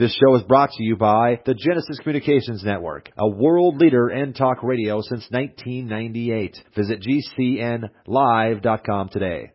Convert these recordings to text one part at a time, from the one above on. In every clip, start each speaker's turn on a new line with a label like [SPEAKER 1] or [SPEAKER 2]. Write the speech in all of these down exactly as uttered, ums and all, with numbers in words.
[SPEAKER 1] This show is brought to you by the Genesis Communications Network, a world leader in talk radio since nineteen ninety-eight. Visit G C N live dot com today.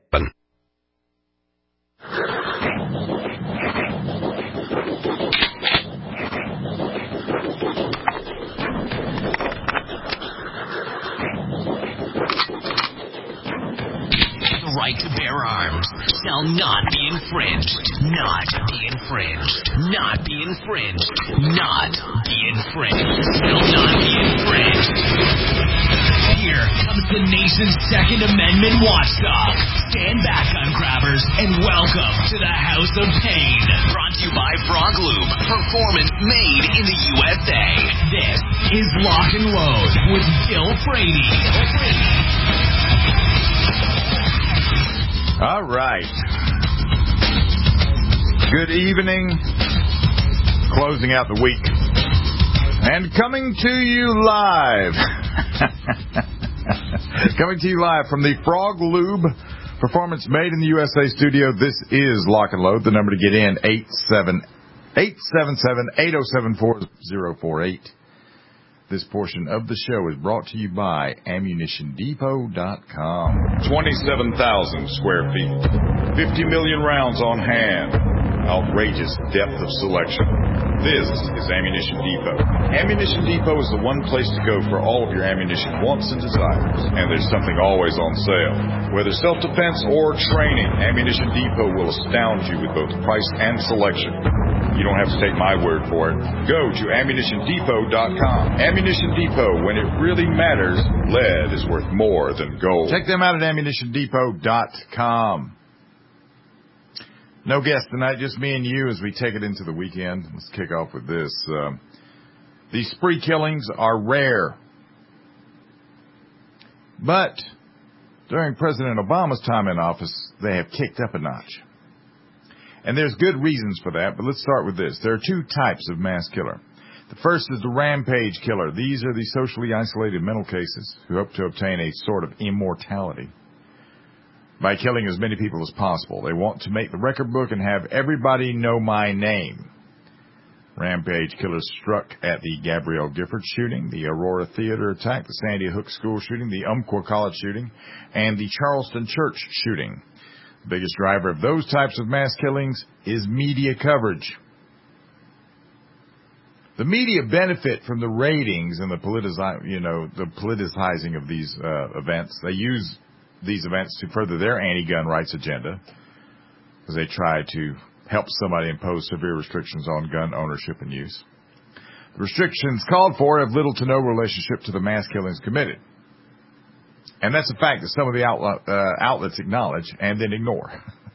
[SPEAKER 2] Right to bear arms shall not be infringed, not be infringed, not be infringed, not be infringed, shall not be infringed. Here comes the nation's Second Amendment watchdog. Stand back, gun grabbers, and welcome to the House of Pain. Brought to you by Frog Lube, performance made in the U S A. This is Lock and Load with Bill Frady.
[SPEAKER 3] All right. Good evening. Closing out the week. And coming to you live. coming to you live from the Frog Lube Performance Made in the U S A studio. This is Lock and Load. The number to get in, eight seven seven, eight oh seven, four oh four eight. This portion of the show is brought to you by ammunition depot dot com.
[SPEAKER 4] twenty-seven thousand square feet. fifty million rounds on hand. Outrageous depth of selection. This is Ammunition Depot. Ammunition Depot is the one place to go for all of your ammunition wants and desires. And there's something always on sale. Whether self-defense or training, Ammunition Depot will astound you with both price and selection. You don't have to take my word for it. Go to ammunition depot dot com. Ammunition Depot, when it really matters, lead is worth more than gold.
[SPEAKER 3] Check them out at ammunition depot dot com. No guest tonight, just me and you as we take it into the weekend. Let's kick off with this. Uh, these spree killings are rare. But during President Obama's time in office, they have kicked up a notch. And there's good reasons for that, but let's start with this. There are two types of mass killer. The first is the rampage killer. These are the socially isolated mental cases who hope to obtain a sort of immortality by killing as many people as possible. They want to make the record book and have everybody know my name. Rampage killers struck at the Gabrielle Gifford shooting, the Aurora Theater attack, the Sandy Hook school shooting, the Umpqua College shooting, and the Charleston church shooting. The biggest driver of those types of mass killings is media coverage. The media benefit from the ratings and the politici- you know, the politicizing of these uh, events. They use these events to further their anti-gun rights agenda as they try to help somebody impose severe restrictions on gun ownership and use. The restrictions called for have little to no relationship to the mass killings committed. And that's a fact that some of the outlet, uh, outlets acknowledge and then ignore.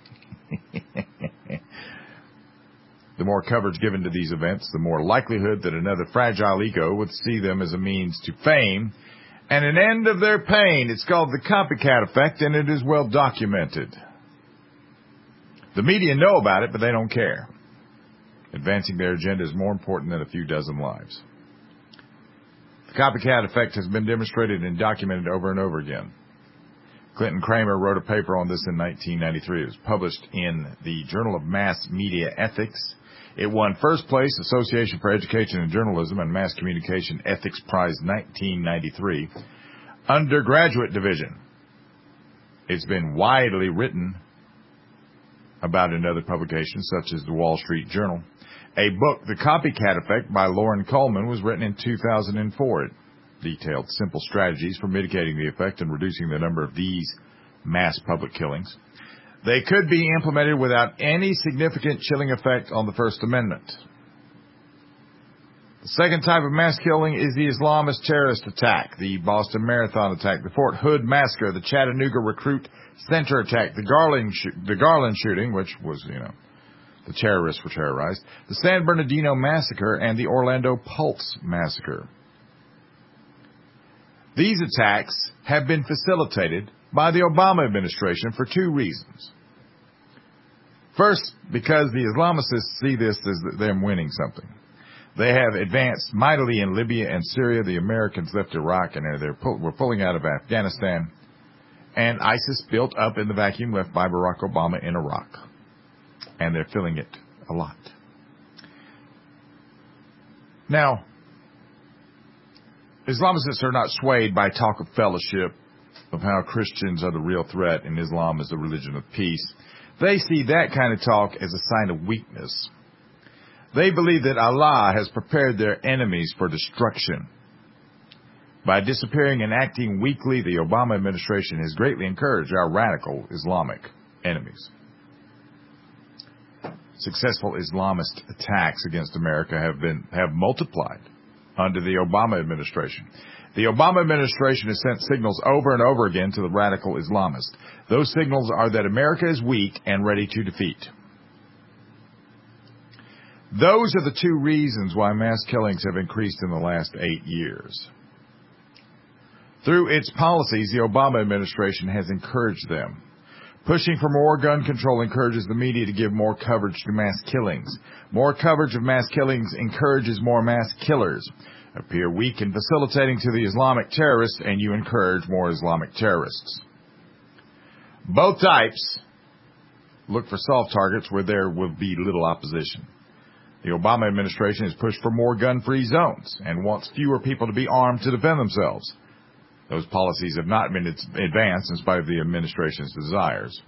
[SPEAKER 3] The more coverage given to these events, the more likelihood that another fragile ego would see them as a means to fame and an end of their pain. It's called the copycat effect, and it is well documented. The media know about it, but they don't care. Advancing their agenda is more important than a few dozen lives. The copycat effect has been demonstrated and documented over and over again. Clinton Kramer wrote a paper on this in nineteen ninety-three. It was published in the Journal of Mass Media Ethics. It won first place, Association for Education and Journalism and Mass Communication Ethics Prize nineteen ninety-three, undergraduate division. It's been widely written about in other publications, such as the Wall Street Journal. A book, The Copycat Effect, by Lauren Coleman, was written in two thousand four. It detailed simple strategies for mitigating the effect and reducing the number of these mass public killings. They could be implemented without any significant chilling effect on the First Amendment. The second type of mass killing is the Islamist terrorist attack, the Boston Marathon attack, the Fort Hood massacre, the Chattanooga Recruit Center attack, the Garland, sh- the Garland shooting, which was, you know, the terrorists were terrorized, the San Bernardino massacre, and the Orlando Pulse massacre. These attacks have been facilitated by the Obama administration for two reasons. First, because the Islamists see this as them winning something. They have advanced mightily in Libya and Syria. The Americans left Iraq and they're pull, were pulling out of Afghanistan. And ISIS built up in the vacuum left by Barack Obama in Iraq. And they're filling it a lot. Now, Islamists are not swayed by talk of fellowship, of how Christians are the real threat and Islam is the religion of peace. They see that kind of talk as a sign of weakness. They believe that Allah has prepared their enemies for destruction. By disappearing and acting weakly, the Obama administration has greatly encouraged our radical Islamic enemies. Successful Islamist attacks against America have been have multiplied under the Obama administration. The Obama administration has sent signals over and over again to the radical Islamists. Those signals are that America is weak and ready to defeat. Those are the two reasons why mass killings have increased in the last eight years. Through its policies, the Obama administration has encouraged them. Pushing for more gun control encourages the media to give more coverage to mass killings. More coverage of mass killings encourages more mass killers. Appear weak and facilitating to the Islamic terrorists, and you encourage more Islamic terrorists. Both types look for soft targets where there will be little opposition. The Obama administration has pushed for more gun-free zones and wants fewer people to be armed to defend themselves. Those policies have not been advanced in spite of the administration's desires.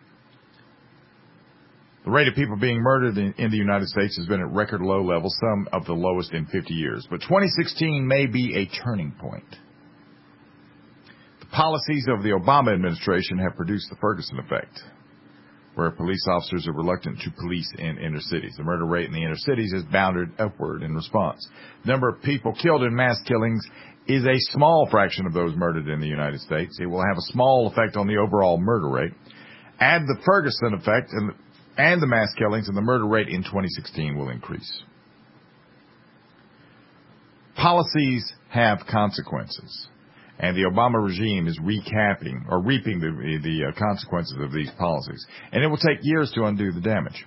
[SPEAKER 3] The rate of people being murdered in the United States has been at record low levels, some of the lowest in fifty years. But twenty sixteen may be a turning point. The policies of the Obama administration have produced the Ferguson effect, where police officers are reluctant to police in inner cities. The murder rate in the inner cities has bounded upward in response. The number of people killed in mass killings is a small fraction of those murdered in the United States. It will have a small effect on the overall murder rate. Add the Ferguson effect and, and the mass killings, and the murder rate in twenty sixteen will increase. Policies have consequences, and the Obama regime is recapping or reaping the, the uh, consequences of these policies. And it will take years to undo the damage.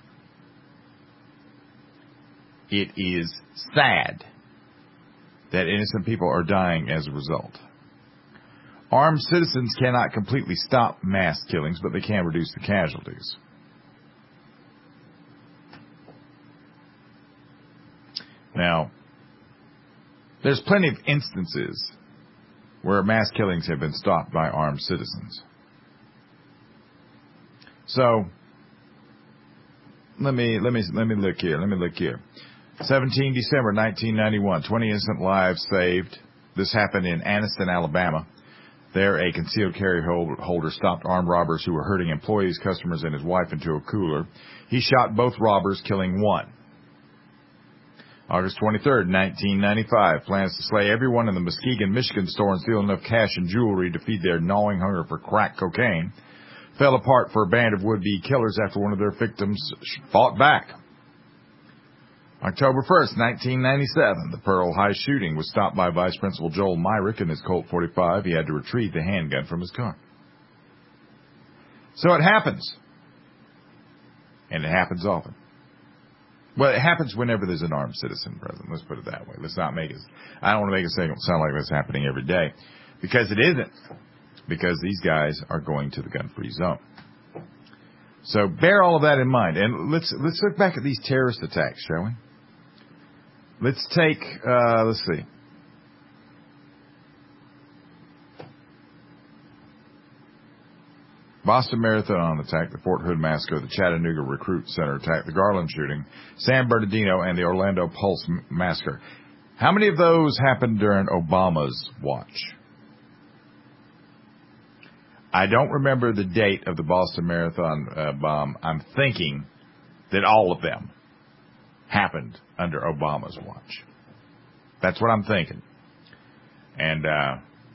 [SPEAKER 3] It is sad that innocent people are dying as a result. Armed citizens cannot completely stop mass killings, but they can reduce the casualties. Now, there's plenty of instances where mass killings have been stopped by armed citizens. So, let me let me let me look here. Let me look here. seventeenth of December nineteen ninety-one, twenty innocent lives saved. This happened in Anniston, Alabama. There, a concealed carry holder stopped armed robbers who were herding employees, customers, and his wife into a cooler. He shot both robbers, killing one. August twenty-third, nineteen ninety-five, plans to slay everyone in the Muskegon, Michigan store and steal enough cash and jewelry to feed their gnawing hunger for crack cocaine fell apart for a band of would-be killers after one of their victims fought back. October first, nineteen ninety-seven, the Pearl High shooting was stopped by Vice Principal Joel Myrick in his Colt forty-five. He had to retrieve the handgun from his car. So it happens. And it happens often. Well, it happens whenever there's an armed citizen present. Let's put it that way. Let's not make it, I don't want to make it sound like that's happening every day. Because it isn't. Because these guys are going to the gun-free zone. So bear all of that in mind. And let's let's look back at these terrorist attacks, shall we? Let's take, uh, let's see. Boston Marathon attack, the Fort Hood massacre, the Chattanooga Recruit Center attack, the Garland shooting, San Bernardino, and the Orlando Pulse massacre. How many of those happened during Obama's watch? I don't remember the date of the Boston Marathon uh, bomb. I'm thinking that all of them happened under Obama's watch. That's what I'm thinking. And, uh,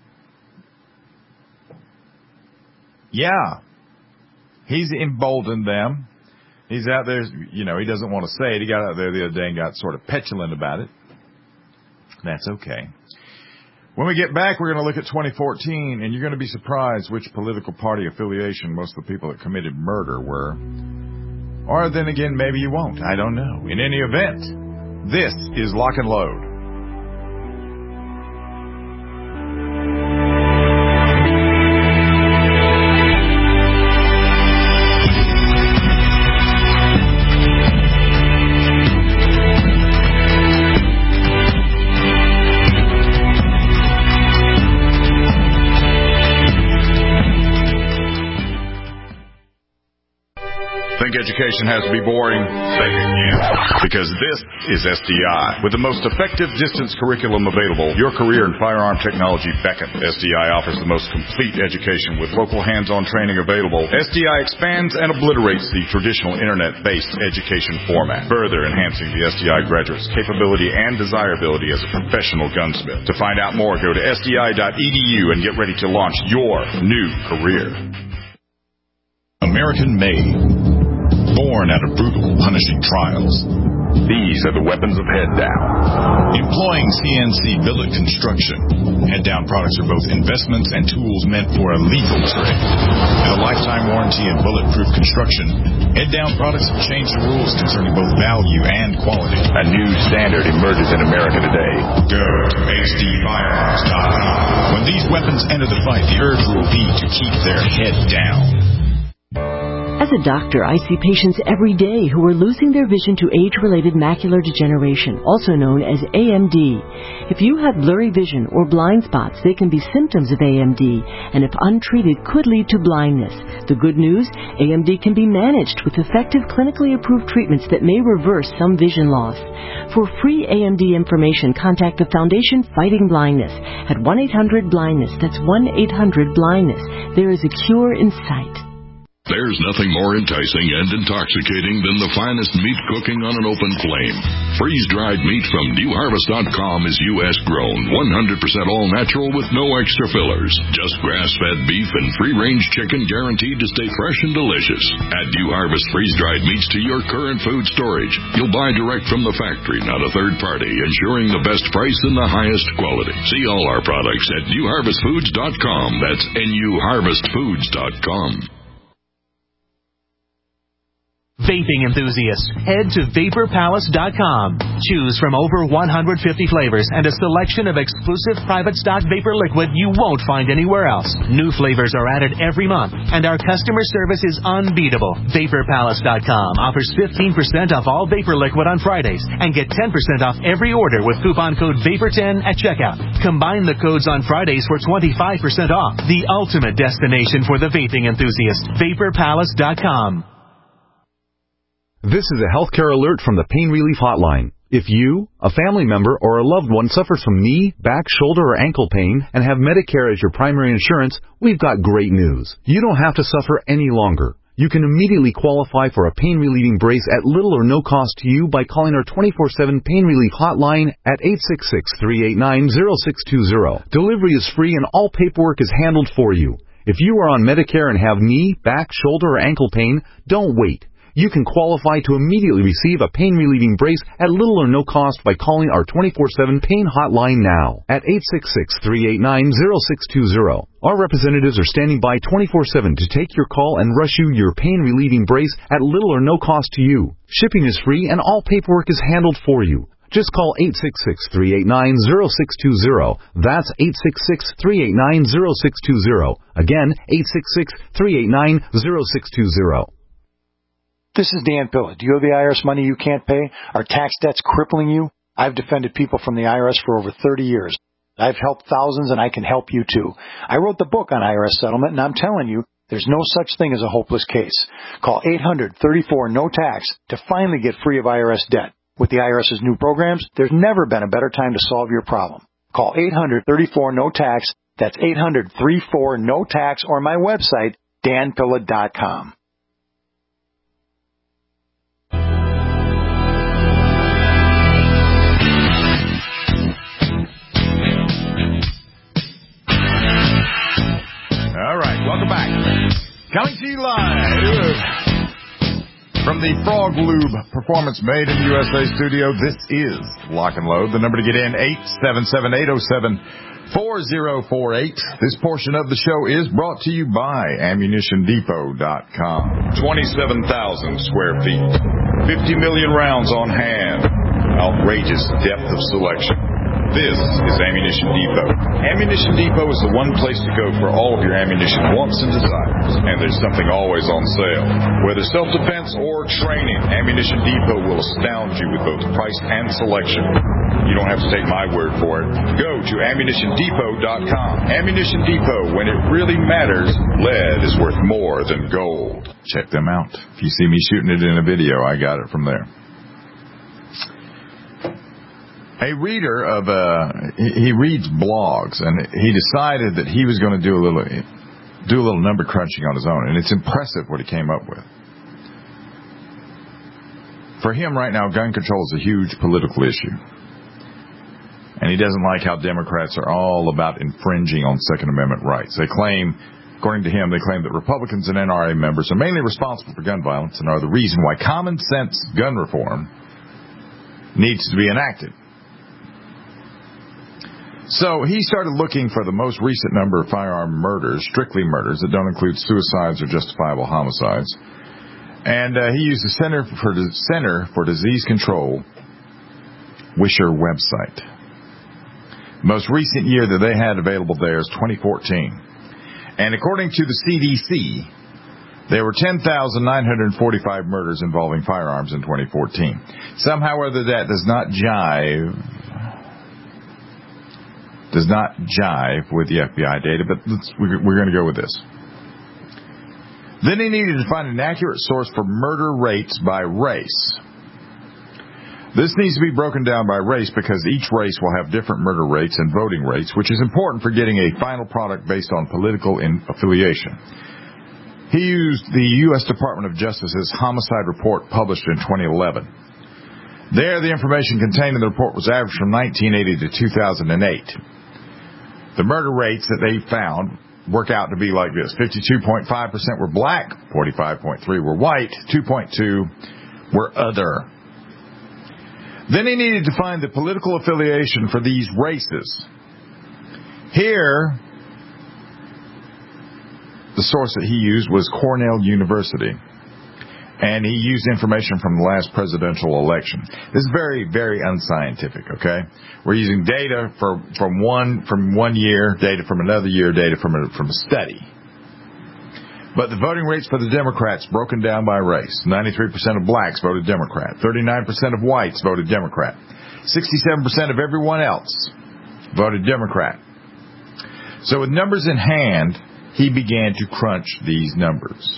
[SPEAKER 3] yeah, he's emboldened them. He's out there, you know, he doesn't want to say it. He got out there the other day and got sort of petulant about it. That's okay. When we get back, we're going to look at twenty fourteen, and you're going to be surprised which political party affiliation most of the people that committed murder were. Or then again, maybe you won't. I don't know. In any event, this is Lock and Load.
[SPEAKER 4] education has to be boring, say it again. Because this is S D I. With the most effective distance curriculum available, your career in firearm technology beckons. S D I offers the most complete education with local hands-on training available. S D I expands and obliterates the traditional internet-based education format, further enhancing the S D I graduate's capability and desirability as a professional gunsmith. To find out more, go to S D I dot E D U and get ready to launch your new career.
[SPEAKER 5] American made, born out of brutal, punishing trials.
[SPEAKER 4] These are the weapons of Head Down.
[SPEAKER 5] Employing C N C billet construction, Head Down products are both investments and tools meant for a lethal trade. With a lifetime warranty and bulletproof construction, Head Down products have changed the rules concerning both value and quality.
[SPEAKER 4] A new standard emerges in America today.
[SPEAKER 5] Go to H D firearms dot com. When these weapons enter the fight, the urge will be to keep their head down.
[SPEAKER 6] As a doctor, I see patients every day who are losing their vision to age-related macular degeneration, also known as A M D. If you have blurry vision or blind spots, they can be symptoms of A M D, and if untreated, could lead to blindness. The good news, A M D can be managed with effective clinically approved treatments that may reverse some vision loss. For free A M D information, contact the Foundation Fighting Blindness at one eight hundred blindness. That's one eight hundred blindness. There is a cure in sight.
[SPEAKER 7] There's nothing more enticing and intoxicating than the finest meat cooking on an open flame. Freeze-dried meat from New Harvest dot com is U S grown, one hundred percent all-natural with no extra fillers. Just grass-fed beef and free-range chicken guaranteed to stay fresh and delicious. Add New Harvest freeze-dried meats to your current food storage. You'll buy direct from the factory, not a third party, ensuring the best price and the highest quality. See all our products at New Harvest Foods dot com. That's N U Harvest Foods dot com.
[SPEAKER 8] Vaping enthusiasts, head to Vapor Palace dot com. Choose from over one hundred fifty flavors and a selection of exclusive private stock vapor liquid you won't find anywhere else. New flavors are added every month, and our customer service is unbeatable. Vapor Palace dot com offers fifteen percent off all vapor liquid on Fridays and get ten percent off every order with coupon code Vapor ten at checkout. Combine the codes on Fridays for twenty-five percent off. The ultimate destination for the vaping enthusiast. Vapor Palace dot com.
[SPEAKER 9] This is a healthcare alert from the Pain Relief Hotline. If you, a family member, or a loved one suffers from knee, back, shoulder, or ankle pain and have Medicare as your primary insurance, we've got great news. You don't have to suffer any longer. You can immediately qualify for a pain-relieving brace at little or no cost to you by calling our twenty-four seven Pain Relief Hotline at eight six six, three eight nine, zero six two zero. Delivery is free and all paperwork is handled for you. If you are on Medicare and have knee, back, shoulder, or ankle pain, don't wait. You can qualify to immediately receive a pain-relieving brace at little or no cost by calling our twenty-four seven Pain Hotline now at eight six six, three eight nine, zero six two zero. Our representatives are standing by twenty-four seven to take your call and rush you your pain-relieving brace at little or no cost to you. Shipping is free and all paperwork is handled for you. Just call eight six six, three eight nine, zero six two zero. That's eight six six, three eight nine, zero six two zero. Again, eight six six, three eight nine, zero six two zero.
[SPEAKER 10] This is Dan Pilla. Do you owe the I R S money you can't pay? Are tax debts crippling you? I've defended people from the I R S for over thirty years. I've helped thousands, and I can help you too. I wrote the book on I R S settlement, and I'm telling you, there's no such thing as a hopeless case. Call eight hundred, thirty-four, no tax to finally get free of I R S debt. With the IRS's new programs, there's never been a better time to solve your problem. Call eight hundred, thirty-four, no tax. That's eight hundred, thirty-four, no tax, or my website, dan pilla dot com.
[SPEAKER 3] All right, welcome back. Coming to you live from the Frog Lube Performance Made in U S A studio. This is Lock and Load. The number to get in, eight seven seven, eight oh seven, four oh four eight. This portion of the show is brought to you by ammunition depot dot com.
[SPEAKER 4] twenty-seven thousand square feet. fifty million rounds on hand. Outrageous depth of selection. This is Ammunition Depot. Ammunition Depot is the one place to go for all of your ammunition wants and desires. And there's something always on sale. Whether self-defense or training, Ammunition Depot will astound you with both price and selection. You don't have to take my word for it. Go to ammunition depot dot com. Ammunition Depot, when it really matters, lead is worth more than gold.
[SPEAKER 3] Check them out. If you see me shooting it in a video, I got it from there. A reader of, uh, he reads blogs, and he decided that he was going to do a little, do a little number crunching on his own, and it's impressive what he came up with. For him right now, gun control is a huge political issue. And he doesn't like how Democrats are all about infringing on Second Amendment rights. They claim, according to him, they claim that Republicans and N R A members are mainly responsible for gun violence and are the reason why common sense gun reform needs to be enacted. So he started looking for the most recent number of firearm murders, strictly murders, that don't include suicides or justifiable homicides. And uh, he used the Center for, Center for Disease Control Wisher website. The most recent year that they had available there is twenty fourteen. And according to the C D C, there were ten thousand nine hundred forty-five murders involving firearms in twenty fourteen. Somehow or other that does not jive... does not jive with the F B I data, but let's, we're, we're going to go with this. Then he needed to find an accurate source for murder rates by race. This needs to be broken down by race because each race will have different murder rates and voting rates, which is important for getting a final product based on political affiliation. He used the U S Department of Justice's homicide report published in twenty eleven. There, the information contained in the report was averaged from nineteen eighty to two thousand eight. The murder rates that they found work out to be like this. fifty-two point five percent were black, forty-five point three were white, two point two were other. Then he needed to find the political affiliation for these races. Here, the source that he used was Cornell University. And he used information from the last presidential election. This is very, very unscientific, okay? We're using data for, from one from one year, data from another year, data from a, from a study. But the voting rates for the Democrats broken down by race. ninety-three percent of blacks voted Democrat. thirty-nine percent of whites voted Democrat. sixty-seven percent of everyone else voted Democrat. So with numbers in hand, he began to crunch these numbers.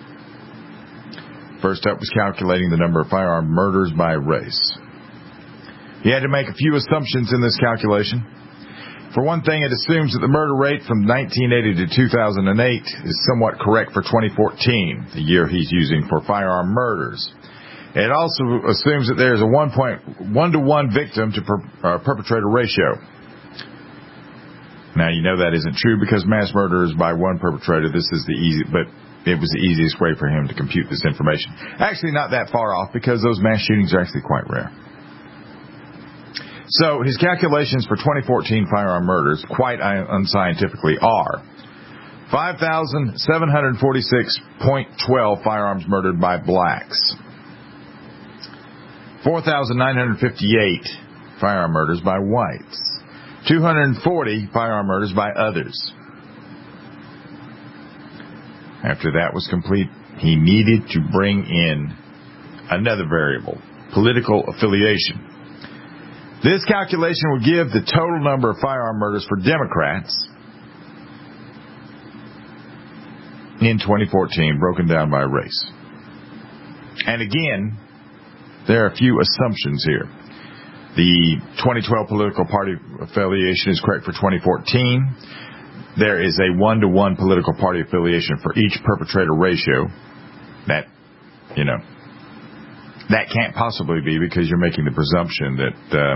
[SPEAKER 3] First up was calculating the number of firearm murders by race. He had to make a few assumptions in this calculation. For one thing, it assumes that the murder rate from nineteen eighty to two thousand eight is somewhat correct for twenty fourteen, the year he's using for firearm murders. It also assumes that there is a one point one to one victim to per, uh, perpetrator ratio. Now, you know that isn't true because mass murder is by one perpetrator. This is the easy, but it was the easiest way for him to compute this information. Actually, not that far off because those mass shootings are actually quite rare. So his calculations for twenty fourteen firearm murders, quite unscientifically, are five thousand seven hundred forty-six point one two firearms murdered by blacks, four thousand nine hundred fifty-eight firearm murders by whites, two hundred forty firearm murders by others. After that was complete, he needed to bring in another variable, political affiliation. This calculation would give the total number of firearm murders for Democrats in twenty fourteen, broken down by race. And again, there are a few assumptions here. The twenty twelve political party affiliation is correct for twenty fourteen. There is a one-to-one political party affiliation for each perpetrator ratio. That, you know, that can't possibly be because you're making the presumption that uh,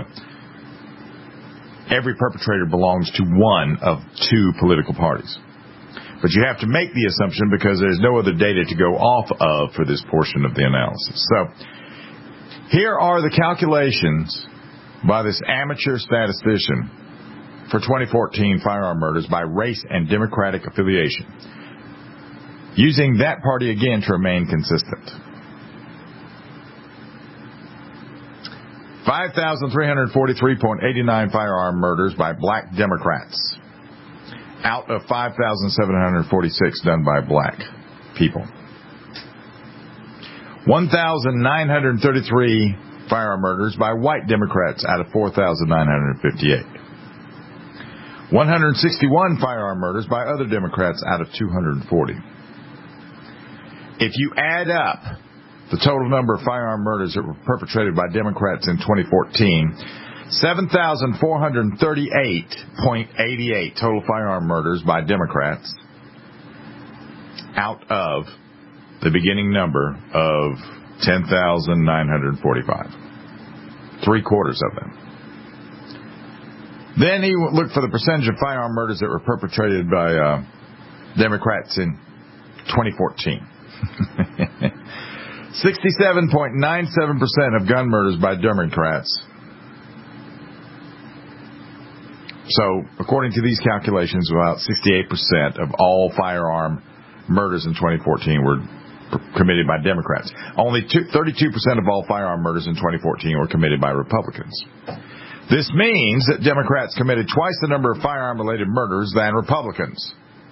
[SPEAKER 3] every perpetrator belongs to one of two political parties. But you have to make the assumption because there's no other data to go off of for this portion of the analysis. So here are the calculations by this amateur statistician for twenty fourteen firearm murders by race and Democratic affiliation, using that party again to remain consistent. five thousand three hundred forty-three point eight nine firearm murders by black Democrats out of five thousand seven hundred forty-six done by black people. one thousand nine hundred thirty-three firearm murders by white Democrats out of four thousand nine hundred fifty-eight. one hundred sixty-one firearm murders by other Democrats out of two hundred forty. If you add up the total number of firearm murders that were perpetrated by Democrats in twenty fourteen, seven thousand four hundred thirty-eight point eight eight total firearm murders by Democrats out of the beginning number of ten thousand nine hundred forty-five. Three quarters of them. Then he looked for the percentage of firearm murders that were perpetrated by uh, Democrats in twenty fourteen. sixty-seven point nine seven percent of gun murders by Democrats. So, according to these calculations, about sixty-eight percent of all firearm murders in twenty fourteen were committed by Democrats. Only thirty-two percent of all firearm murders in twenty fourteen were committed by Republicans. This means that Democrats committed twice the number of firearm-related murders than Republicans.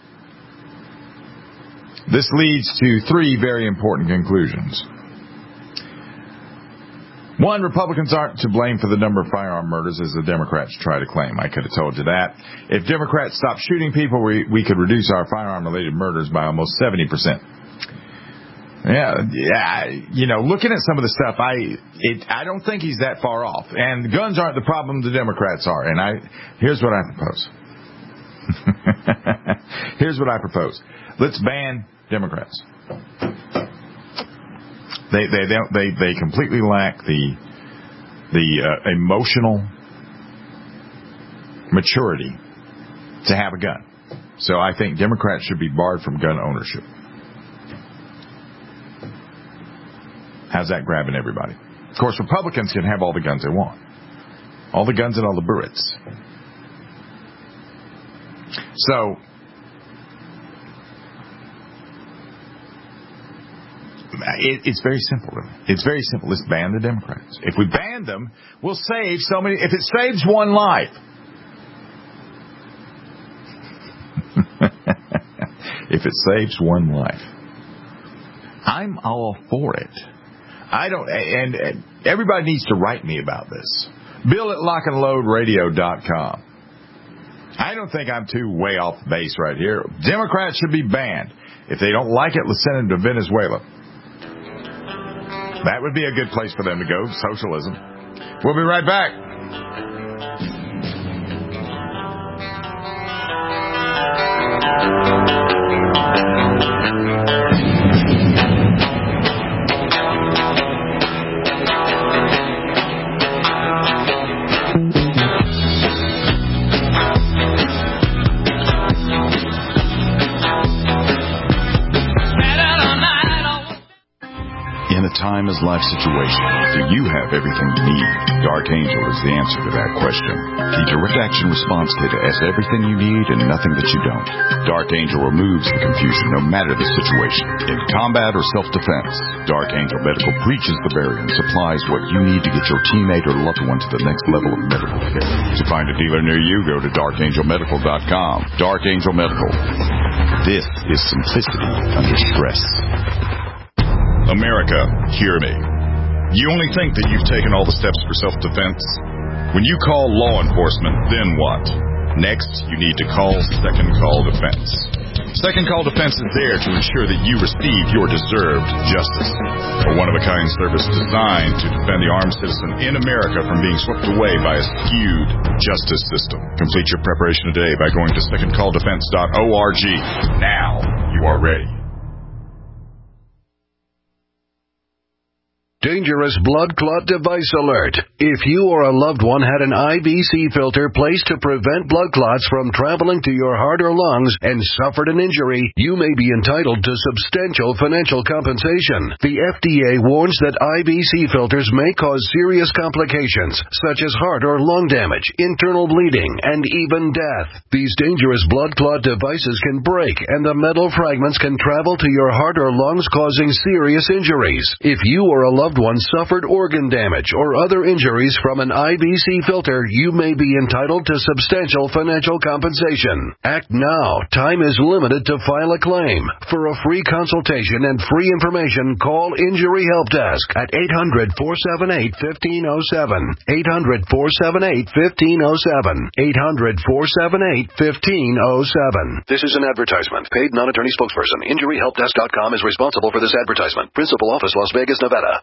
[SPEAKER 3] This leads to three very important conclusions. One, Republicans aren't to blame for the number of firearm murders as the Democrats try to claim. I could have told you that. If Democrats stopped shooting people, we, we could reduce our firearm-related murders by almost seventy percent. Yeah, yeah. You know, looking at some of the stuff, I it, I don't think he's that far off. And guns aren't the problem, the Democrats are. And I here's what I propose. Here's what I propose. Let's ban Democrats. They they they they, they completely lack the the uh, emotional maturity to have a gun. So I think Democrats should be barred from gun ownership. How's that grabbing everybody? Of course, Republicans can have all the guns they want. All the guns and all the bullets. So, it, it's very simple. It's very simple. Let's ban the Democrats. If we ban them, we'll save so many. If it saves one life. If it saves one life. I'm all for it. I don't, and, and everybody needs to write me about this. Bill at lock and load radio dot com. I don't think I'm too way off base right here. Democrats should be banned. If they don't like it, let's send them to Venezuela. That would be a good place for them to go, socialism. We'll be right back.
[SPEAKER 5] Time is life situation. Do you have everything you need? Dark Angel is the answer to that question. The direct action response kit has everything you need and nothing that you don't. Dark Angel removes the confusion no matter the situation. In combat or self-defense, Dark Angel Medical breaches the barrier and supplies what you need to get your teammate or loved one to the next level of medical care. To find a dealer near you, go to dark angel medical dot com. Dark Angel Medical. This is simplicity under stress.
[SPEAKER 7] America, hear me. You only think that you've taken all the steps for self-defense? When you call law enforcement, then what? Next, you need to call Second Call Defense. Second Call Defense is there to ensure that you receive your deserved justice. A one-of-a-kind service designed to defend the armed citizen in America from being swept away by a skewed justice system. Complete your preparation today by going to second call defense dot org. Now you are ready.
[SPEAKER 11] Dangerous blood clot device alert. If you or a loved one had an I V C filter placed to prevent blood clots from traveling to your heart or lungs and suffered an injury, you may be entitled to substantial financial compensation. The F D A warns that I V C filters may cause serious complications, such as heart or lung damage, internal bleeding, and even death. These dangerous blood clot devices can break, and the metal fragments can travel to your heart or lungs, causing serious injuries. If you or a loved loved one suffered organ damage or other injuries from an I B C filter, you may be entitled to substantial financial compensation. Act now. Time is limited to file a claim. For a free consultation and free information, call Injury Help Desk at eight hundred, four seven eight, one five zero seven. eight hundred, four seven eight, one five zero seven. eight hundred, four seven eight, one five zero seven. This is an advertisement. Paid non-attorney spokesperson. Injury Help Desk dot com is responsible for this advertisement. Principal office, Las Vegas, Nevada.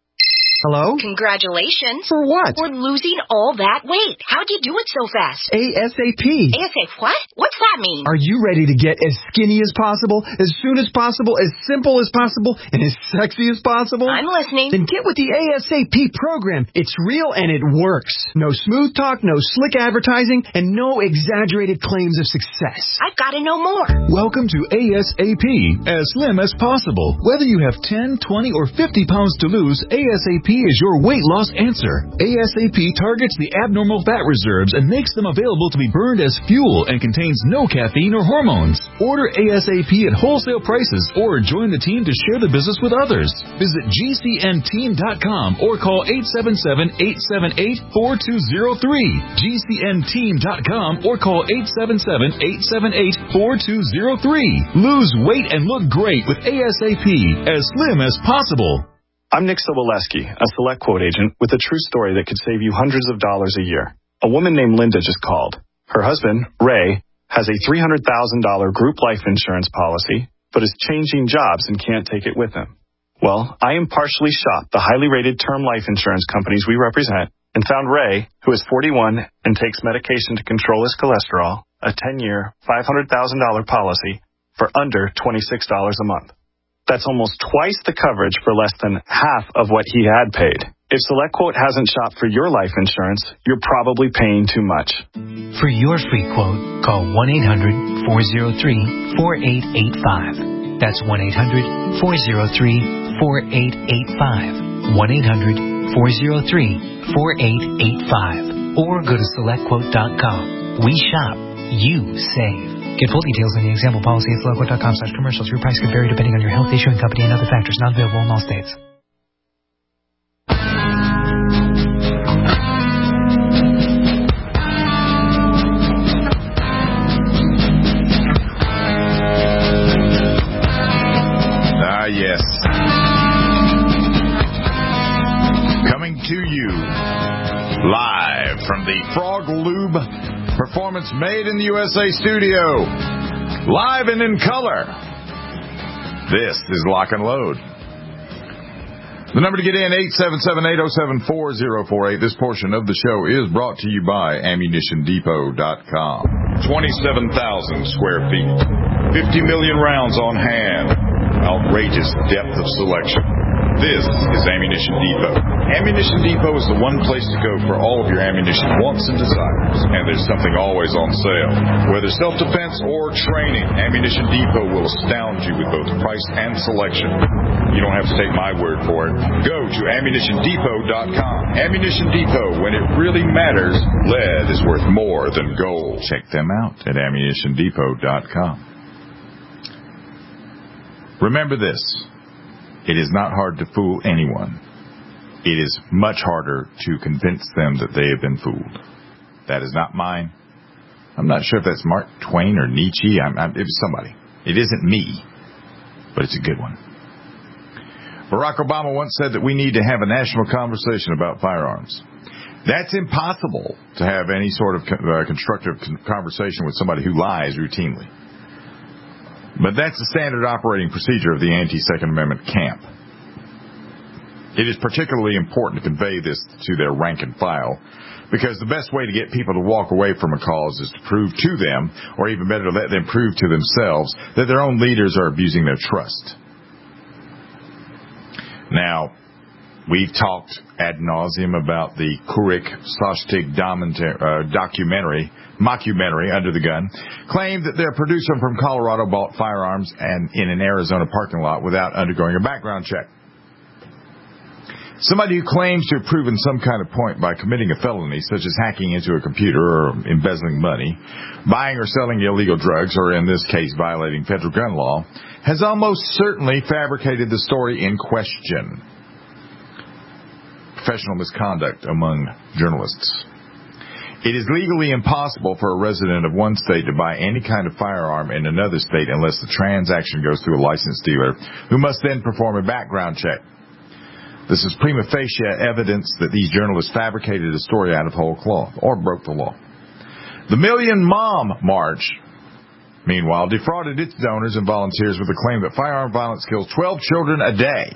[SPEAKER 12] Hello?
[SPEAKER 13] Congratulations.
[SPEAKER 12] For what?
[SPEAKER 13] For losing all that weight. How'd you do it so fast?
[SPEAKER 12] ASAP.
[SPEAKER 13] ASAP what? What's that mean?
[SPEAKER 12] Are you ready to get as skinny as possible, as soon as possible, as simple as possible, and as sexy as possible?
[SPEAKER 13] I'm listening.
[SPEAKER 12] Then get with the ASAP program. It's real and it works. No smooth talk, no slick advertising, and no exaggerated claims of success.
[SPEAKER 13] I've got to know more.
[SPEAKER 14] Welcome to ASAP, as slim as possible. Whether you have ten, twenty, or fifty pounds to lose, ASAP is your weight loss answer. ASAP targets the abnormal fat reserves and makes them available to be burned as fuel and contains no caffeine or hormones. Order ASAP at wholesale prices or join the team to share the business with others. Visit G C N team dot com or call eight seven seven, eight seven eight, four two zero three. G C N team dot com or call eight seven seven, eight seven eight, four two zero three. Lose weight and look great with ASAP, as slim as possible.
[SPEAKER 15] I'm Nick Soboleski, a Select Quote agent with a true story that could save you hundreds of dollars a year. A woman named Linda just called. Her husband, Ray, has a three hundred thousand dollars group life insurance policy, but is changing jobs and can't take it with him. Well, I impartially shopped the highly rated term life insurance companies we represent and found Ray, who is forty-one and takes medication to control his cholesterol, a ten-year, five hundred thousand dollars policy for under twenty-six dollars a month. That's almost twice the coverage for less than half of what he had paid. If SelectQuote hasn't shopped for your life insurance, you're probably paying too much.
[SPEAKER 16] For your free quote, call one eight hundred, four oh three, four eight eight five. That's one eight hundred, four oh three, four eight eight five. one eight hundred, four oh three, four eight eight five. Or go to select quote dot com. We shop. You save. Get full details in the example policy at select quote dot com slash commercials. Your price could vary depending on your health, issuing company, and other factors. Not available in all states.
[SPEAKER 3] Ah, yes. Coming to you live from the Frog Lube Performance Made in the U S A studio, live and in color. This is Lock and Load. The number to get in, eight seven seven, eight oh seven, four oh four eight. This portion of the show is brought to you by ammunition depot dot com.
[SPEAKER 4] twenty-seven thousand square feet, fifty million rounds on hand, outrageous depth of selection. This is Ammunition Depot. Ammunition Depot is the one place to go for all of your ammunition wants and desires. And there's something always on sale. Whether self-defense or training, Ammunition Depot will astound you with both price and selection. You don't have to take my word for it. Go to ammunition depot dot com. Ammunition Depot, when it really matters, lead is worth more than gold.
[SPEAKER 3] Check them out at ammunition depot dot com. Remember this. It is not hard to fool anyone. It is much harder to convince them that they have been fooled. That is not mine. I'm not sure if that's Mark Twain or Nietzsche. I'm, I'm, it was somebody. It isn't me, but it's a good one. Barack Obama once said that we need to have a national conversation about firearms. That's impossible to have any sort of uh, constructive conversation with somebody who lies routinely. But that's the standard operating procedure of the anti-Second Amendment camp. It is particularly important to convey this to their rank and file, because the best way to get people to walk away from a cause is to prove to them, or even better, let them prove to themselves, that their own leaders are abusing their trust. Now, we've talked ad nauseum about the Kurik Sostig documentary, mockumentary, Under the Gun, claimed that their producer from Colorado bought firearms and in an Arizona parking lot without undergoing a background check. Somebody who claims to have proven some kind of point by committing a felony, such as hacking into a computer or embezzling money, buying or selling illegal drugs, or in this case violating federal gun law, has almost certainly fabricated the story in question. professional misconduct among journalists. It is legally impossible for a resident of one state to buy any kind of firearm in another state unless the transaction goes through a licensed dealer, who must then perform a background check. This is prima facie evidence that these journalists fabricated a story out of whole cloth or broke the law. The Million Mom March, meanwhile, defrauded its donors and volunteers with the claim that firearm violence kills twelve children a day.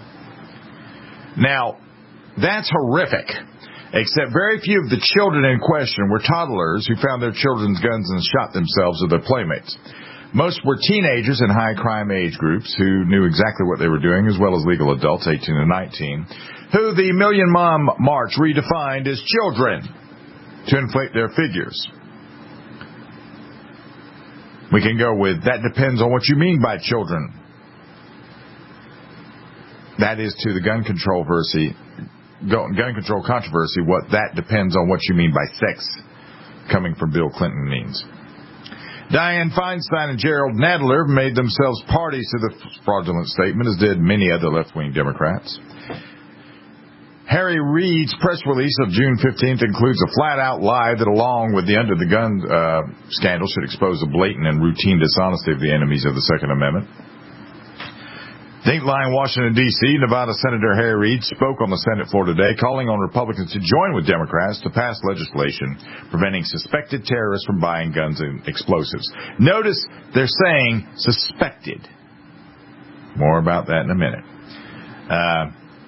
[SPEAKER 3] Now, that's horrific, except very few of the children in question were toddlers who found their children's guns and shot themselves or their playmates. Most were teenagers in high-crime age groups who knew exactly what they were doing, as well as legal adults, eighteen and nineteen, who the Million Mom March redefined as children to inflate their figures. We can go with, that depends on what you mean by children. That is to the gun control controversy, gun control controversy, what that depends on what you mean by sex coming from Bill Clinton means. Dianne Feinstein and Gerald Nadler made themselves parties to the fraudulent statement, as did many other left-wing Democrats. Harry Reid's press release of June fifteenth includes a flat-out lie that, along with the under-the-gun uh, scandal, should expose the blatant and routine dishonesty of the enemies of the Second Amendment. Dateline, Washington, D C, Nevada Senator Harry Reid spoke on the Senate floor today, calling on Republicans to join with Democrats to pass legislation preventing suspected terrorists from buying guns and explosives. Notice they're saying suspected. More about that in a minute. Uh,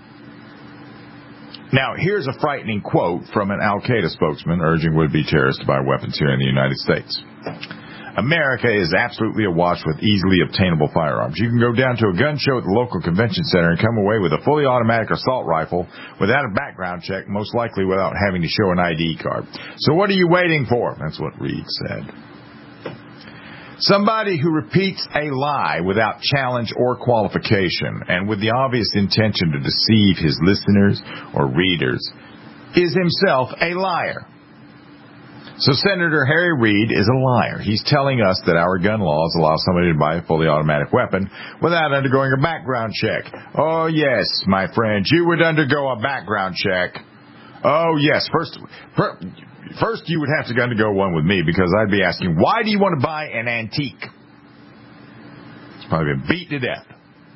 [SPEAKER 3] now, here's a frightening quote from an Al-Qaeda spokesman urging would-be terrorists to buy weapons here in the United States. America is absolutely awash with easily obtainable firearms. You can go down to a gun show at the local convention center and come away with a fully automatic assault rifle without a background check, most likely without having to show an I D card. So what are you waiting for? That's what Reid said. Somebody who repeats a lie without challenge or qualification and with the obvious intention to deceive his listeners or readers is himself a liar. So Senator Harry Reid is a liar. He's telling us that our gun laws allow somebody to buy a fully automatic weapon without undergoing a background check. Oh, yes, my friend, you would undergo a background check. Oh, yes, first, first you would have to undergo one with me, because I'd be asking, why do you want to buy an antique? It's probably been beat to death.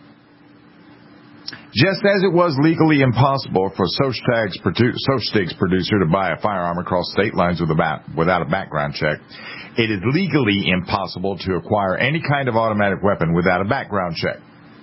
[SPEAKER 3] Just as it was legally impossible for Sosteg's producer to buy a firearm across state lines with a bat, without a background check, it is legally impossible to acquire any kind of automatic weapon without a background check.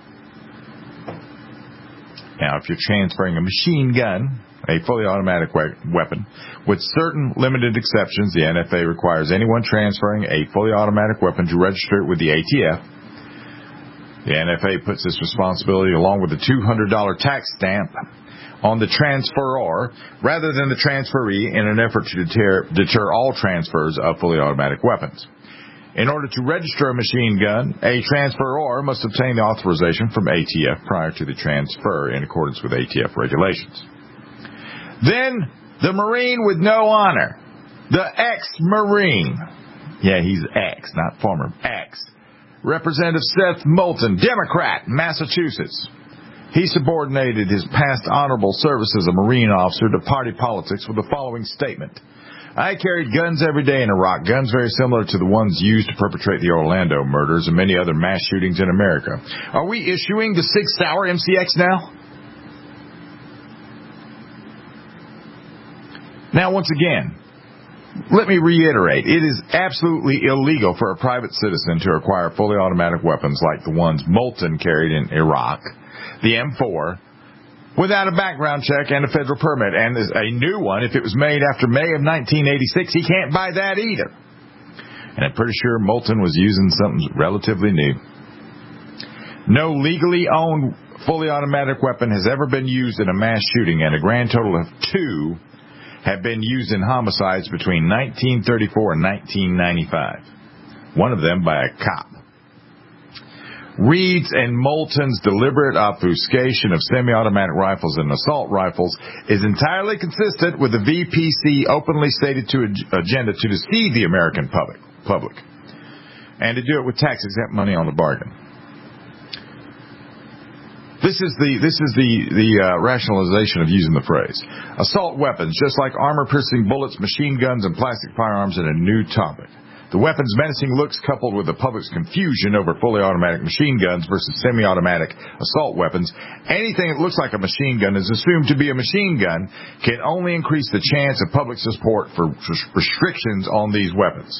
[SPEAKER 3] Now, if you're transferring a machine gun, a fully automatic we- weapon, with certain limited exceptions, the N F A requires anyone transferring a fully automatic weapon to register it with the A T F. The N F A puts this responsibility, along with the two hundred dollars tax stamp, on the transferor rather than the transferee, in an effort to deter, deter all transfers of fully automatic weapons. In order to register a machine gun, a transferor must obtain the authorization from A T F prior to the transfer in accordance with A T F regulations. Then, the Marine with no honor, the ex-Marine, yeah, he's ex, not former, ex, Representative Seth Moulton, Democrat, Massachusetts. He subordinated his past honorable service as a Marine officer to party politics with the following statement. I carried guns every day in Iraq, guns very similar to the ones used to perpetrate the Orlando murders and many other mass shootings in America. Are we issuing the Sig Sauer M C X now? Now, once again, let me reiterate, it is absolutely illegal for a private citizen to acquire fully automatic weapons like the ones Moulton carried in Iraq, the M four, without a background check and a federal permit. And a new one, if it was made after May of nineteen eighty-six, he can't buy that either. And I'm pretty sure Moulton was using something relatively new. No legally owned fully automatic weapon has ever been used in a mass shooting, and a grand total of two have been used in homicides between nineteen thirty-four and nineteen ninety-five. One of them by a cop. Reid's and Moulton's deliberate obfuscation of semi-automatic rifles and assault rifles is entirely consistent with the V P C openly stated to agenda to deceive the American public, public, and to do it with tax-exempt money on the bargain. This is the this is the the uh, rationalization of using the phrase assault weapons, just like armor-piercing bullets, machine guns, and plastic firearms, in a new topic. The weapon's menacing looks, coupled with the public's confusion over fully automatic machine guns versus semi-automatic assault weapons. Anything that looks like a machine gun is assumed to be a machine gun, can only increase the chance of public support for restrictions on these weapons.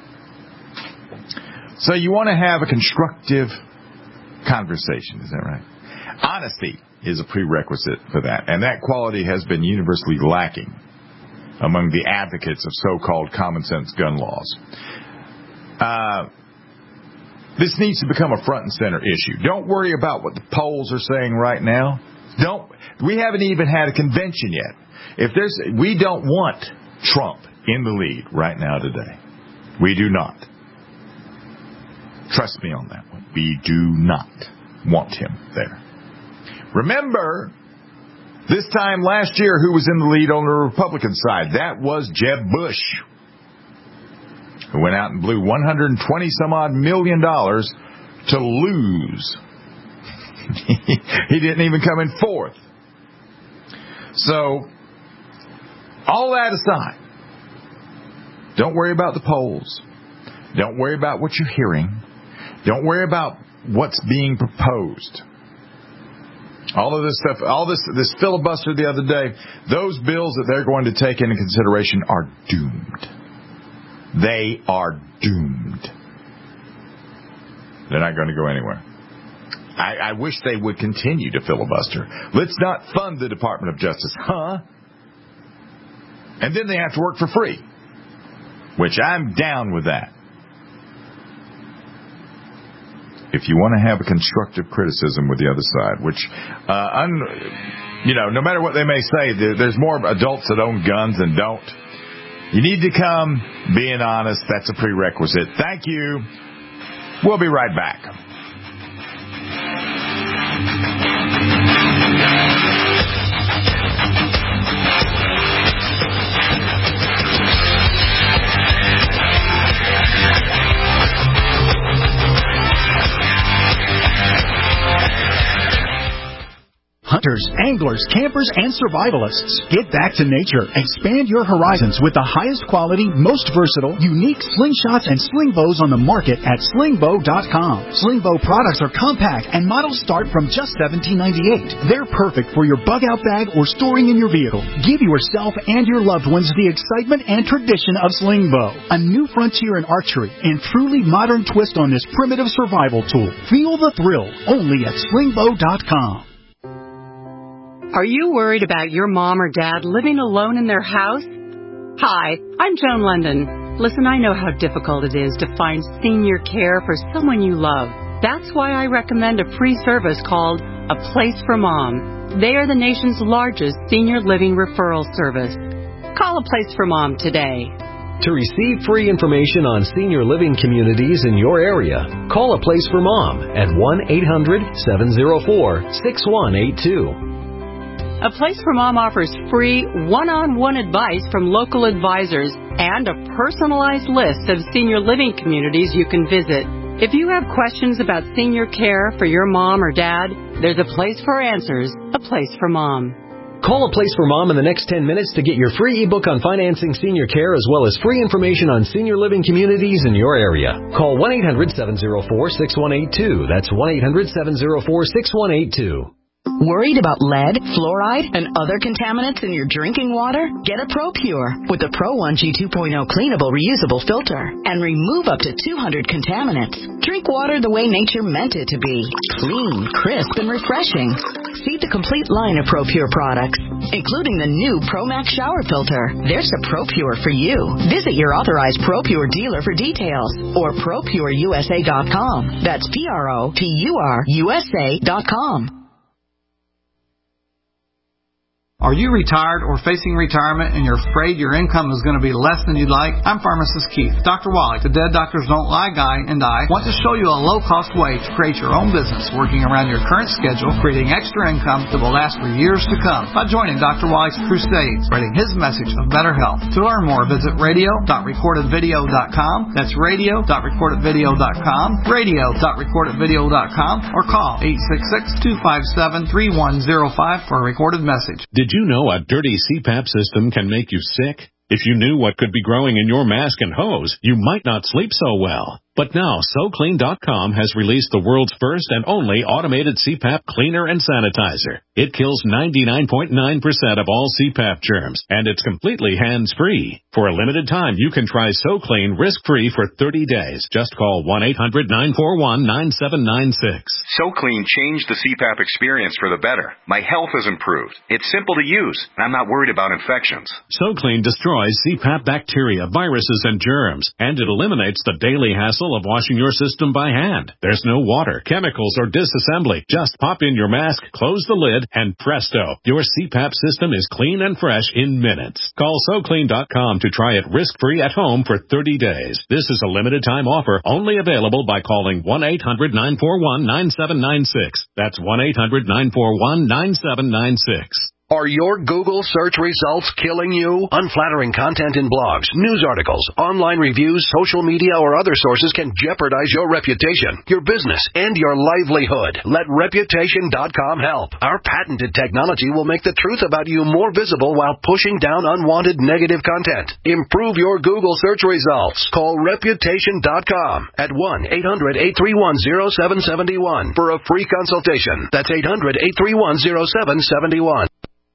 [SPEAKER 3] So you want to have a constructive conversation, is that right? Honesty is a prerequisite for that, and that quality has been universally lacking among the advocates of so-called common-sense gun laws. Uh, this needs to become a front and center issue. Don't worry about what the polls are saying right now. Don't. We haven't even had a convention yet. If there's, we don't want Trump in the lead right now today. We do not. Trust me on that one. We do not want him there. Remember, this time last year, who was in the lead on the Republican side? That was Jeb Bush, who went out and blew one hundred twenty some odd million dollars to lose. He didn't even come in fourth. So, all that aside, don't worry about the polls. Don't worry about what you're hearing. Don't worry about what's being proposed. All of this stuff, all this this filibuster the other day, those bills that they're going to take into consideration are doomed. They are doomed. They're not going to go anywhere. I, I wish they would continue to filibuster. Let's not fund the Department of Justice, huh? And then they have to work for free, which I'm down with that. If you want to have a constructive criticism with the other side, which, uh, un, you know, no matter what they may say, there, there's more adults that own guns than don't. You need to come being honest. That's a prerequisite. Thank you. We'll be right back.
[SPEAKER 17] Hunters, anglers, campers, and survivalists. Get back to nature. Expand your horizons with the highest quality, most versatile, unique slingshots and sling bows on the market at sling bow dot com. Sling bow products are compact and models start from just seventeen ninety-eight. They're perfect for your bug-out bag or storing in your vehicle. Give yourself and your loved ones the excitement and tradition of sling bow. A new frontier in archery and truly modern twist on this primitive survival tool. Feel the thrill only at sling bow dot com.
[SPEAKER 18] Are you worried about your mom or dad living alone in their house? Hi, I'm Joan London. Listen, I know how difficult it is to find senior care for someone you love. That's why I recommend a free service called A Place for Mom. They are the nation's largest senior living referral service. Call A Place for Mom today.
[SPEAKER 19] To receive free information on senior living communities in your area, call A Place for Mom at one eight hundred seven oh four six one eight two.
[SPEAKER 18] A Place for Mom offers free one-on-one advice from local advisors and a personalized list of senior living communities you can visit. If you have questions about senior care for your mom or dad, there's a place for answers, A Place for Mom.
[SPEAKER 19] Call A Place for Mom in the next ten minutes to get your free ebook on financing senior care as well as free information on senior living communities in your area. Call one eight hundred seven oh four six one eight two. That's one eight hundred seven oh four six one eight two.
[SPEAKER 20] Worried about lead, fluoride, and other contaminants in your drinking water? Get a ProPure with the Pro one G two point oh cleanable reusable filter and remove up to two hundred contaminants. Drink water the way nature meant it to be. Clean, crisp, and refreshing. See the complete line of ProPure products, including the new ProMax shower filter. There's a ProPure for you. Visit your authorized ProPure dealer for details or pro pure U S A dot com. That's P R O P U R U S A dot com.
[SPEAKER 21] Are you retired or facing retirement and you're afraid your income is going to be less than you'd like? I'm Pharmacist Keith. Doctor Wally, the Dead Doctors Don't Lie guy, and I want to show you a low-cost way to create your own business working around your current schedule, creating extra income that will last for years to come by joining Doctor Wally's crusades, spreading his message of better health. To learn more, visit radio dot recorded video dot com. That's radio dot recorded video dot com, radio dot recorded video dot com, or call eight six six, two five seven, three one zero five for a recorded message.
[SPEAKER 22] Did you know a dirty C PAP system can make you sick? If you knew what could be growing in your mask and hose, you might not sleep so well. But now, So Clean dot com has released the world's first and only automated C PAP cleaner and sanitizer. It kills ninety-nine point nine percent of all C PAP germs, and it's completely hands-free. For a limited time, you can try So Clean risk-free for thirty days. Just call one eight hundred, nine four one, nine seven nine six.
[SPEAKER 23] So Clean changed the C PAP experience for the better. My health has improved. It's simple to use, and I'm not worried about infections.
[SPEAKER 22] So Clean destroys C PAP bacteria, viruses, and germs, and it eliminates the daily hassle of washing your system by hand. There's no water, chemicals, or disassembly. Just pop in your mask, close the lid, and presto, your C PAP system is clean and fresh in minutes. Call So Clean dot com to try it risk-free at home for thirty days. This is a limited time offer, only available by calling one eight hundred, nine four one, nine seven nine six. That's one eight hundred, nine four one, nine seven nine six.
[SPEAKER 11] Are your Google search results killing you? Unflattering content in blogs, news articles, online reviews, social media, or other sources can jeopardize your reputation, your business, and your livelihood. Let Reputation dot com help. Our patented technology will make the truth about you more visible while pushing down unwanted negative content. Improve your Google search results. Call Reputation dot com at one eight hundred, eight three one, zero seven seven one for a free consultation. That's eight hundred, eight three one, zero seven seven one.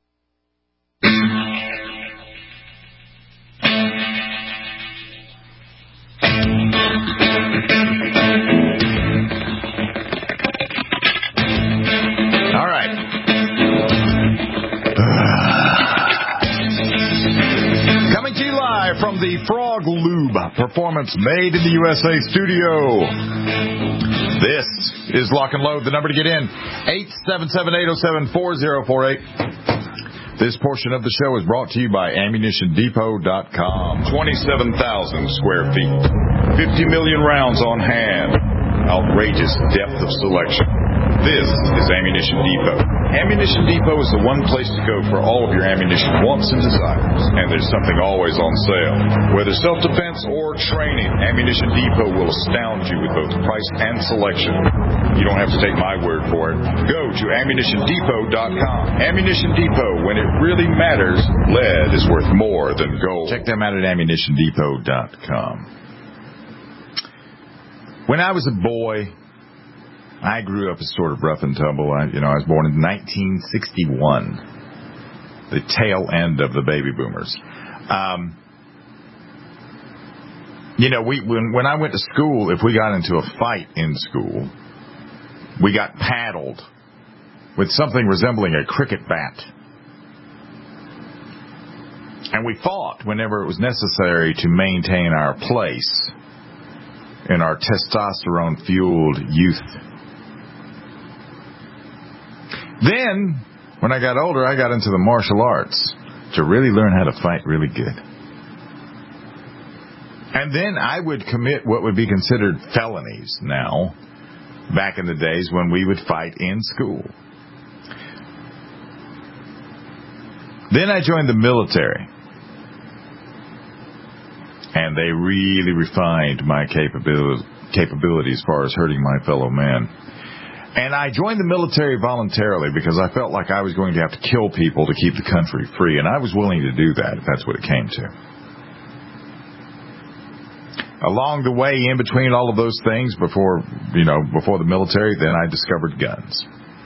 [SPEAKER 3] All right. Coming to you live from the Frog Lube Performance Made in the U S A studio. This is Lock and Load. The number to get in, eight seven seven, eight oh seven, four oh four eight. This portion of the show is brought to you by ammunition depot dot com.
[SPEAKER 4] twenty-seven thousand square feet. fifty million rounds on hand. Outrageous depth of selection. This is Ammunition Depot. Ammunition Depot is the one place to go for all of your ammunition wants and desires. And there's something always on sale. Whether self-defense or training, Ammunition Depot will astound you with both price and selection. You don't have to take my word for it. Go to ammunition depot dot com. Ammunition Depot, when it really matters, lead is worth more than gold.
[SPEAKER 3] Check them out at ammunition depot dot com. When I was a boy, I grew up as sort of rough and tumble. I, you know, I was born in nineteen sixty-one, the tail end of the baby boomers. Um, you know, we when when I went to school, if we got into a fight in school, we got paddled with something resembling a cricket bat. And we fought whenever it was necessary to maintain our place in our testosterone-fueled youth. Then, when I got older, I got into the martial arts to really learn how to fight really good. And then I would commit what would be considered felonies now, back in the days when we would fight in school. Then I joined the military. And they really refined my capability, capability as far as hurting my fellow man. And I joined the military voluntarily because I felt like I was going to have to kill people to keep the country free. And I was willing to do that if that's what it came to. Along the way, in between all of those things, before, you know, before the military, then I discovered guns.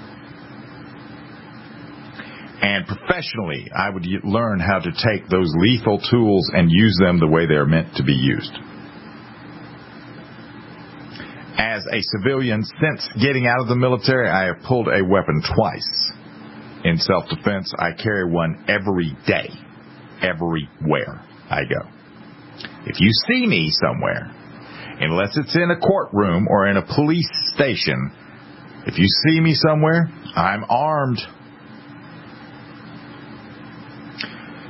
[SPEAKER 3] And professionally, I would learn how to take those lethal tools and use them the way they're meant to be used. As a civilian, since getting out of the military, I have pulled a weapon twice. In self-defense, I carry one every day, everywhere I go. If you see me somewhere, unless it's in a courtroom or in a police station, if you see me somewhere, I'm armed.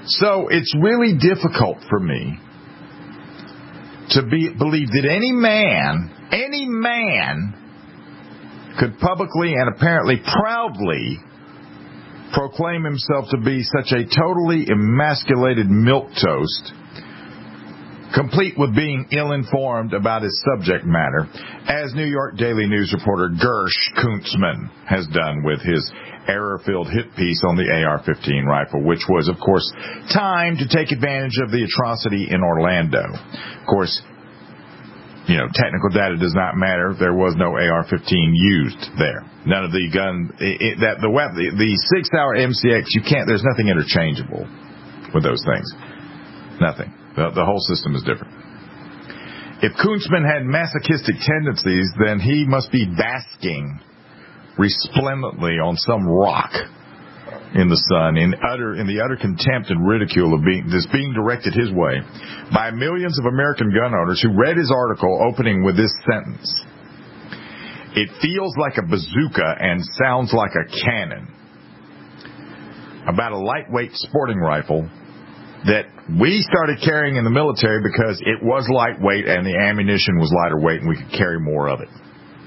[SPEAKER 3] So it's really difficult for me to be, believe that any man, any man could publicly and apparently proudly proclaim himself to be such a totally emasculated milquetoast, complete with being ill-informed about his subject matter, as New York Daily News reporter Gersh Kuntzman has done with his error-filled hit piece on the A R fifteen rifle, which was, of course, timed to take advantage of the atrocity in Orlando. Of course, you know, technical data does not matter. There was no A R fifteen used there. None of the gun, it, it, that the weapon, the, the six-hour M C X, you can't. There's nothing interchangeable with those things. Nothing. The, the whole system is different. If Kuntzman had masochistic tendencies, then he must be basking resplendently on some rock in the sun, in utter in the utter contempt and ridicule of being this being directed his way by millions of American gun owners who read his article opening with this sentence: "It feels like a bazooka and sounds like a cannon," about a lightweight sporting rifle that we started carrying in the military because it was lightweight and the ammunition was lighter weight and we could carry more of it.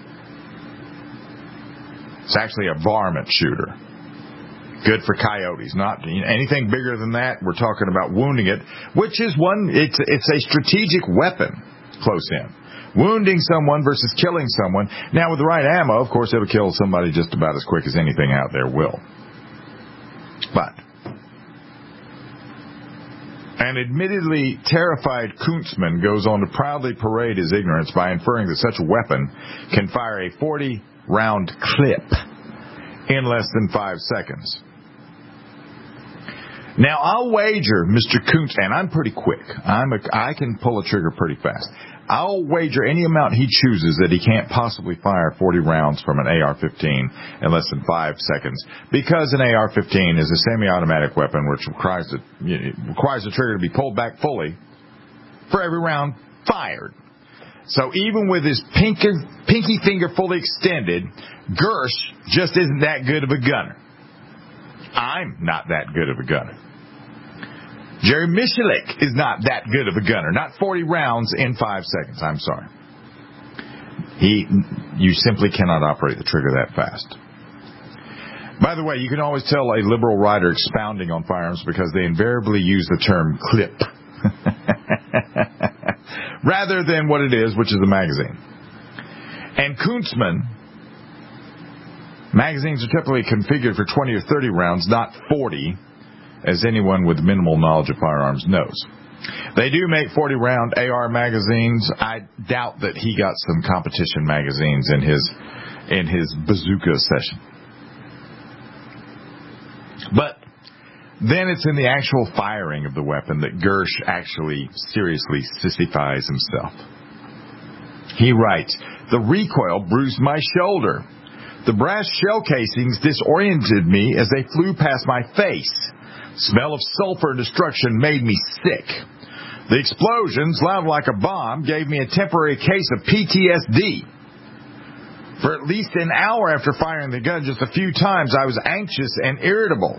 [SPEAKER 3] It's actually a varmint shooter. Good for coyotes. Not you know, anything bigger than that. We're talking about wounding it, which is one. It's it's a strategic weapon close in. Wounding someone versus killing someone. Now, with the right ammo, of course, it'll kill somebody just about as quick as anything out there will. But an admittedly terrified Kuntzman goes on to proudly parade his ignorance by inferring that such a weapon can fire a forty-round clip in less than five seconds. Now, I'll wager, Mister Kuntz, and I'm pretty quick. I'm a, I can pull a trigger pretty fast. I'll wager any amount he chooses that he can't possibly fire forty rounds from an A R fifteen in less than five seconds, because an A R fifteen is a semi-automatic weapon which requires the, you know, requires the trigger to be pulled back fully for every round fired. So even with his pinky, pinky finger fully extended, Gersh just isn't that good of a gunner. I'm not that good of a gunner. Jerry Michalik is not that good of a gunner. Not forty rounds in five seconds. I'm sorry. He, you simply cannot operate the trigger that fast. By the way, you can always tell a liberal writer expounding on firearms because they invariably use the term clip rather than what it is, which is a magazine. And Kuntzman, magazines are typically configured for twenty or thirty rounds, not forty, as anyone with minimal knowledge of firearms knows. They do make forty-round A R magazines. I doubt that he got some competition magazines in his in his bazooka session. But then it's in the actual firing of the weapon that Gersh actually seriously sissifies himself. He writes, "The recoil bruised my shoulder. The brass shell casings disoriented me as they flew past my face. Smell of sulfur and destruction made me sick. The explosions, loud like a bomb, gave me a temporary case of P T S D. For at least an hour after firing the gun, just a few times, I was anxious and irritable."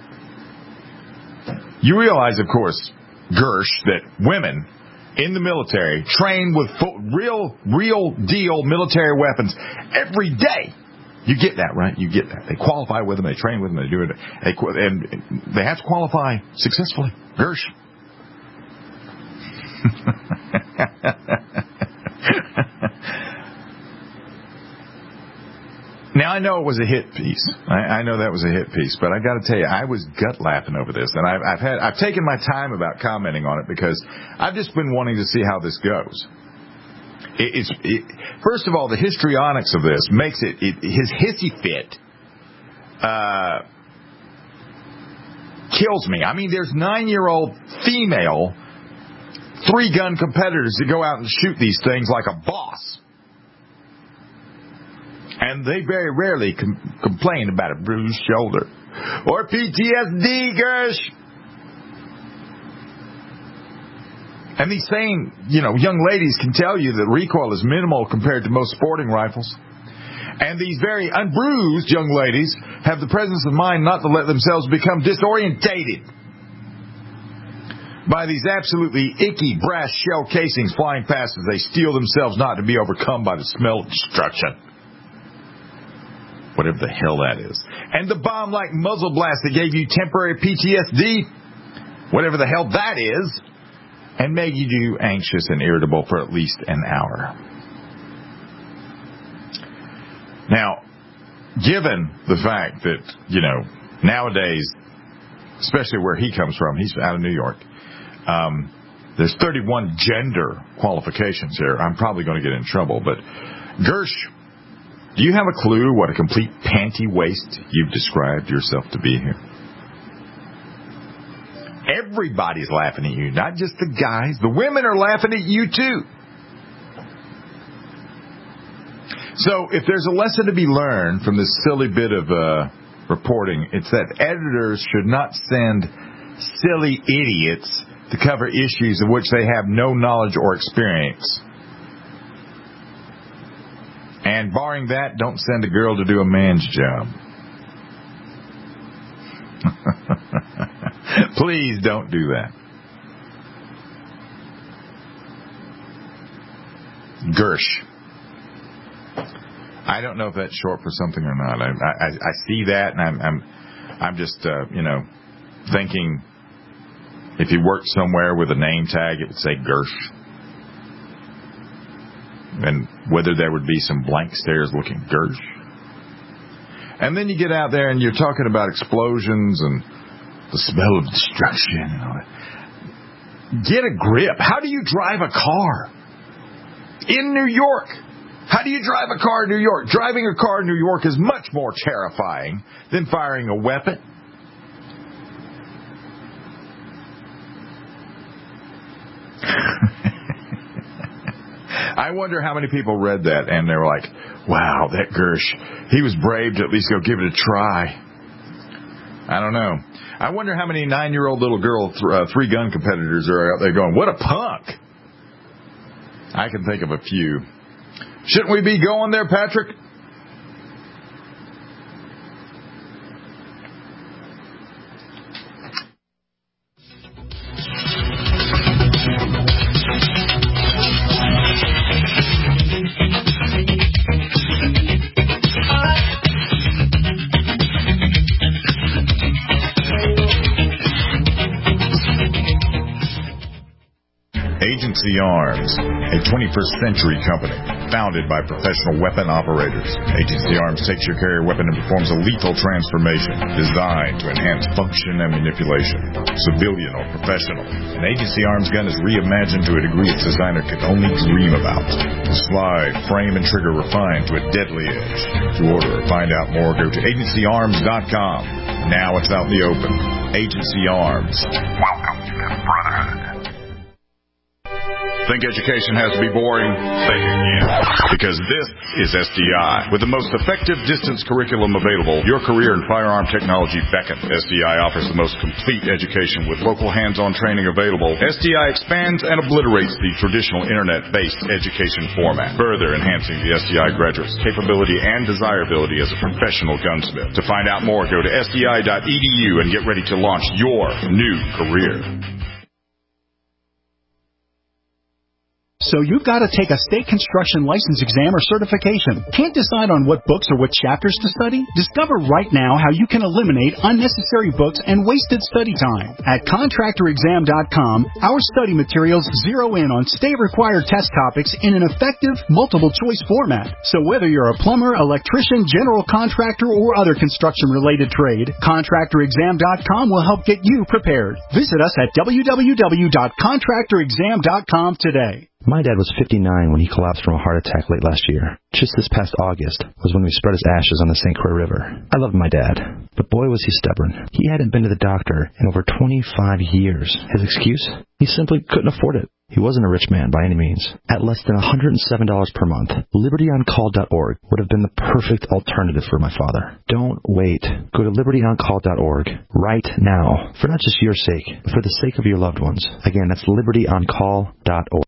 [SPEAKER 3] You realize, of course, Gersh, that women in the military train with full, real, real deal military weapons every day. You get that, right? You get that. They qualify with them. They train with them. They do it. They, and they have to qualify successfully. Gersh. Now, I know it was a hit piece. I, I know that was a hit piece, but I got to tell you, I was gut laughing over this, and I've, I've had I've taken my time about commenting on it because I've just been wanting to see how this goes. It, it's it, first of all, the histrionics of this makes it, it his hissy fit uh, kills me. I mean, there's nine-year-old female three-gun competitors that go out and shoot these things like a boss. And they very rarely com- complain about a bruised shoulder or P T S D, Gersh. And these same, you know, young ladies can tell you that recoil is minimal compared to most sporting rifles. And these very unbruised young ladies have the presence of mind not to let themselves become disorientated. by these absolutely icky brass shell casings flying past as they steel themselves not to be overcome by the smell of destruction. Whatever the hell that is. And the bomb-like muzzle blast that gave you temporary P T S D, whatever the hell that is, and made you anxious and irritable for at least an hour. Now, given the fact that, you know, nowadays, especially where he comes from, he's out of New York, um, there's thirty-one gender qualifications here. I'm probably going to get in trouble, but Gersh, do you have a clue what a complete panty waste you've described yourself to be here? Everybody's laughing at you, not just the guys. The women are laughing at you, too. So if there's a lesson to be learned from this silly bit of uh, reporting, it's that editors should not send silly idiots to cover issues of which they have no knowledge or experience. And barring that, don't send a girl to do a man's job. Please don't do that. Gersh. I don't know if that's short for something or not. I I, I see that, and I'm I'm I'm just uh, you know thinking if he worked somewhere with a name tag, it would say Gersh, and whether there would be some blank stares looking Gersh. And then you get out there and you're talking about explosions and the smell of destruction and all that. Get a grip. How do you drive a car in New York? How do you drive a car in New York? Driving a car in New York is much more terrifying than firing a weapon. I wonder how many people read that and they were like, wow, that Gersh, he was brave to at least go give it a try. I don't know. I wonder how many nine-year-old little girl th- uh, three-gun competitors are out there going, what a punk. I can think of a few. Shouldn't we be going there, Patrick? Agency Arms, a twenty-first century company founded by professional weapon operators. Agency Arms takes your carrier weapon and performs a lethal transformation designed to enhance function and manipulation, civilian or professional. An Agency Arms gun is reimagined to a degree its designer could only dream about. The slide, frame, and trigger refined to a deadly edge. To order or find out more, go to agency arms dot com. Now it's out in the open. Agency Arms. Welcome to the Brotherhood. Think education has to be boring? Think again. Because this is S D I. With the most effective distance curriculum available, your career in firearm technology beckons. S D I offers the most complete education with local hands-on training available. S D I expands and obliterates the traditional internet-based education format, further enhancing the S D I graduate's capability and desirability as a professional gunsmith. To find out more, go to S D I dot E D U and get ready to launch your new career.
[SPEAKER 17] So you've got to take a state construction license exam or certification. Can't decide on what books or what chapters to study? Discover right now how you can eliminate unnecessary books and wasted study time. At contractor exam dot com, our study materials zero in on state-required test topics in an effective, multiple-choice format. So whether you're a plumber, electrician, general contractor, or other construction-related trade, contractor exam dot com will help get you prepared. Visit us at w w w dot contractor exam dot com today.
[SPEAKER 1] My dad was fifty-nine when he collapsed from a heart attack late last year. Just this past August was when we spread his ashes on the Saint Croix River. I loved my dad, but boy was he stubborn. He hadn't been to the doctor in over twenty-five years. His excuse? He simply couldn't afford it. He wasn't a rich man by any means. At less than one hundred seven dollars per month, liberty on call dot org would have been the perfect alternative for my father. Don't wait. Go to liberty on call dot org right now, for not just your sake, but for the sake of your loved ones. Again, that's liberty on call dot org.